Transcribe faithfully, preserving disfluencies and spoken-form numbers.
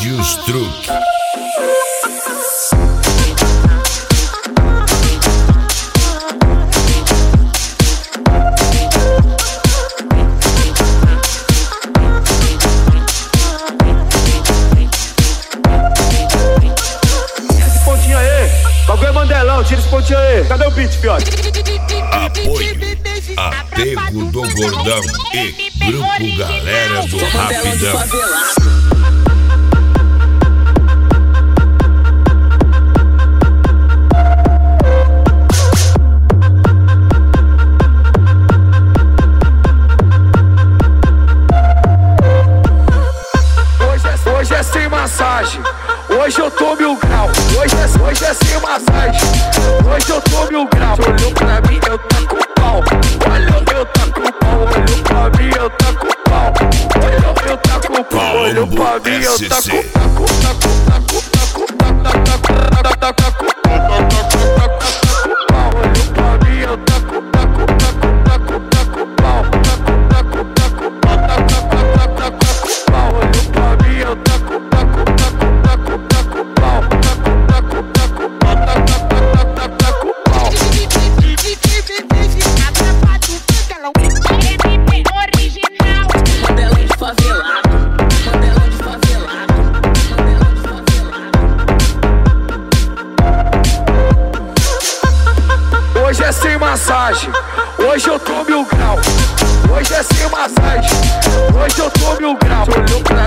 Vídeos Truque. Tira esse pontinho aí, cadê o beat, fiote? Apoio Apego do Gordão e Grupo Galera do Rapidão. Hoje é, hoje é sem massagem, hoje eu tô mil grau. Hoje é, hoje é sem massagem, hoje eu tô mil grau. Olhou pra mim, eu taco o pau. Olhou, eu taco o pau. Olhou pra mim, eu taco o pau. Olhou, eu taco o pau. Olhou pra mim, eu taco o pau. Hoje é sem massagem, hoje eu tô mil grau. Hoje é sem massagem, hoje eu tô mil grau. Olhou pra